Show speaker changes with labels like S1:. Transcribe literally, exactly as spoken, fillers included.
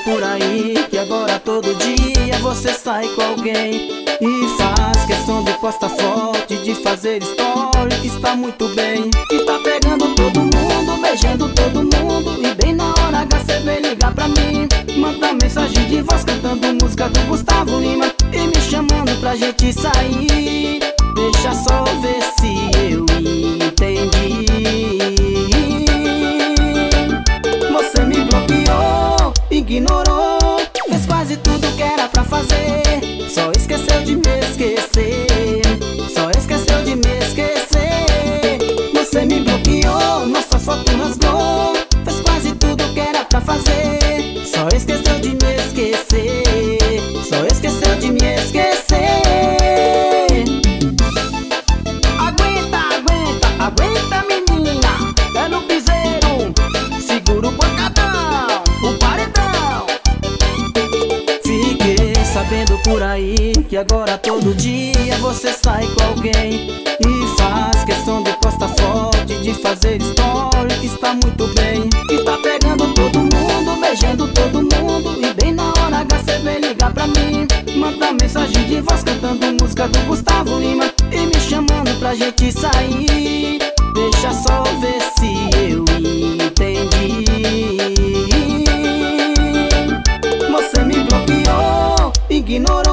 S1: por aí que agora todo dia você sai com alguém e faz questão de postar foto e de fazer story, que está muito bem, que tá pegando todo mundo, beijando todo mundo, e bem na hora H você vem ligar pra mim, manda mensagem de voz cantando música do Gustavo Lima e me chamando pra gente sair. Deixa só ver se eu entendi. Você me bloqueou, ignorou, fez quase tudo que era pra fazer, só esqueceu de me esquecer, só esqueceu de me esquecer. Você me bloqueou, nossa foto rasgou, fez quase tudo que era pra fazer, só esqueceu de me esquecer, só esqueceu de me esquecer. Aguenta, aguenta, aguenta menina, é no piseiro, segura o pancadão, o paredão. Fiquei sabendo por aí que agora todo dia você sai com alguém e faz questão de postar foto e de fazer story, que está muito bem, que tá pegando todo mundo, beijando todo mundo, e bem na hora H você vem ligar pra mim, manda mensagem de voz cantando música do Gustavo Lima e me chamando pra gente sair. Deixa só ver se eu entendi. Você me bloqueou, ignorou,